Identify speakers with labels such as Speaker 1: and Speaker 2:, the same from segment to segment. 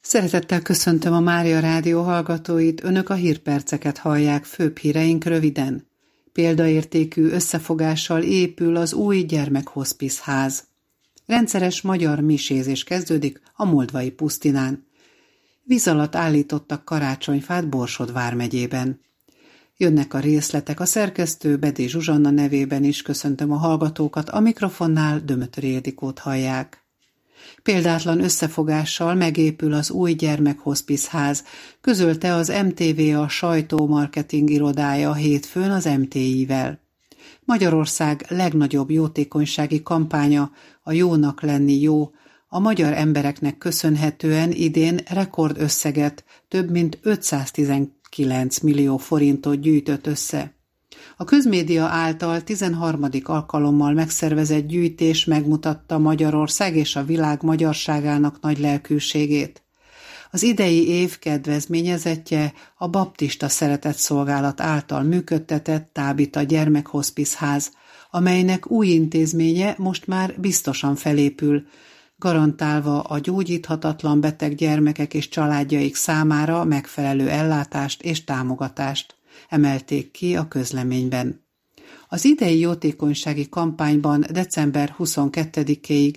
Speaker 1: Szeretettel köszöntöm a Mária Rádió hallgatóit, önök a hírperceket hallják, főbb híreink röviden. Példaértékű összefogással épül az új gyermekhospice ház. Rendszeres magyar misézés kezdődik a Moldvai Pusztinán. Víz alatt állítottak karácsonyfát Borsod vármegyében. Jönnek a részletek, a szerkesztő Bedé Zsuzsanna nevében is köszöntöm a hallgatókat, a mikrofonnál Dömötöri Ildikót hallják. Példátlan összefogással megépül az új gyermekhospice ház, közölte az MTV a sajtó-marketing irodája hétfőn az MTI-vel. Magyarország legnagyobb jótékonysági kampánya, a Jónak lenni jó, a magyar embereknek köszönhetően idén rekordösszeget, több mint 519 millió forintot gyűjtött össze. A közmédia által 13. alkalommal megszervezett gyűjtés megmutatta Magyarország és a világ magyarságának nagy lelkűségét. Az idei év kedvezményezettje a Baptista Szeretetszolgálat által működtetett Tábita gyermekhospice ház, amelynek új intézménye most már biztosan felépül, garantálva a gyógyíthatatlan beteg gyermekek és családjaik számára megfelelő ellátást és támogatást, emelték ki a közleményben. Az idei jótékonysági kampányban december 22-ig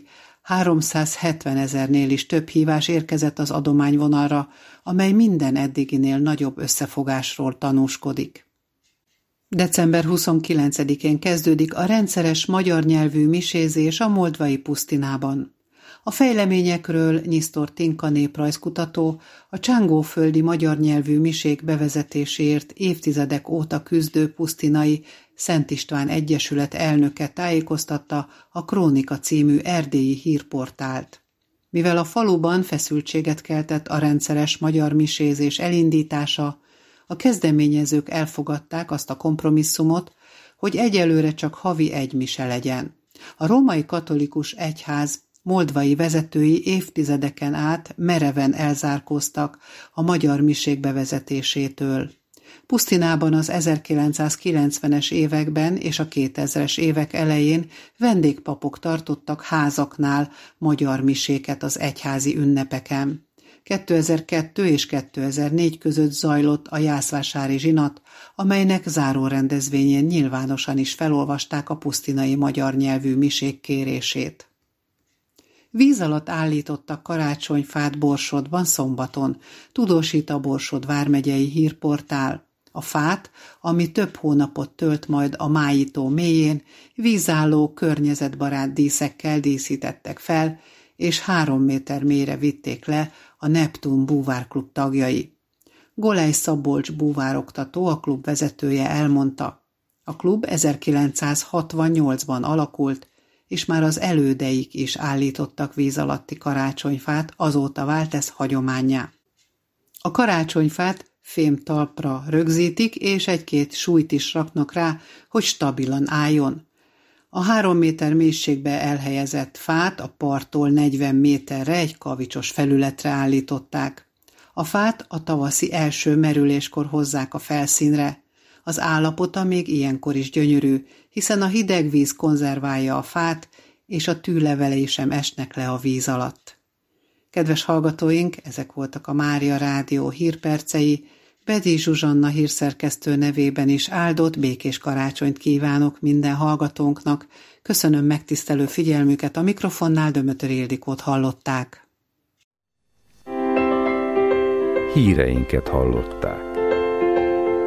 Speaker 1: 370 000-nél is több hívás érkezett az adományvonalra, amely minden eddiginél nagyobb összefogásról tanúskodik. December 29-én kezdődik a rendszeres magyar nyelvű misézés a Moldvai Pusztinában. A fejleményekről Nyisztor Tinka néprajzkutató, a csángóföldi magyar nyelvű misék bevezetéséért évtizedek óta küzdő pusztinai Szent István Egyesület elnöke tájékoztatta a Krónika című erdélyi hírportált. Mivel a faluban feszültséget keltett a rendszeres magyar misézés elindítása, a kezdeményezők elfogadták azt a kompromisszumot, hogy egyelőre csak havi egy mise legyen. A római katolikus egyház moldvai vezetői évtizedeken át mereven elzárkóztak a magyar misék bevezetésétől. Pusztinában az 1990-es években és a 2000-es évek elején vendégpapok tartottak házaknál magyar miséket az egyházi ünnepeken. 2002 és 2004 között zajlott a jászvásári zsinat, amelynek zárórendezvényén nyilvánosan is felolvasták a pusztinai magyar nyelvű misék kérését. Víz alatt állítottak karácsonyfát Borsodban szombaton, tudósít a Borsod vármegyei hírportál. A fát, ami több hónapot tölt majd a Májító mélyén, vízálló, környezetbarát díszekkel díszítettek fel, és 3 méter mélyre vitték le a Neptun búvárklub tagjai. Golej Szabolcs búvároktató, a klub vezetője elmondta. A klub 1968-ban alakult, és már az elődeik is állítottak víz alatti karácsonyfát, azóta vált ez hagyománnyá. A karácsonyfát fémtalpra rögzítik, és 1-2 súlyt is raknak rá, hogy stabilan álljon. A 3 méter mélységbe elhelyezett fát a parttól 40 méterre egy kavicsos felületre állították. A fát a tavaszi első merüléskor hozzák a felszínre. Az állapota még ilyenkor is gyönyörű, hiszen a hideg víz konzerválja a fát, és a tűlevelei sem esnek le a víz alatt. Kedves hallgatóink, ezek voltak a Mária Rádió hírpercei. Bedé Zsuzsanna hírszerkesztő nevében is áldott, békés karácsonyt kívánok minden hallgatónknak. Köszönöm megtisztelő figyelmüket, a mikrofonnál Dömötöri Ildikót hallották.
Speaker 2: Híreinket hallották.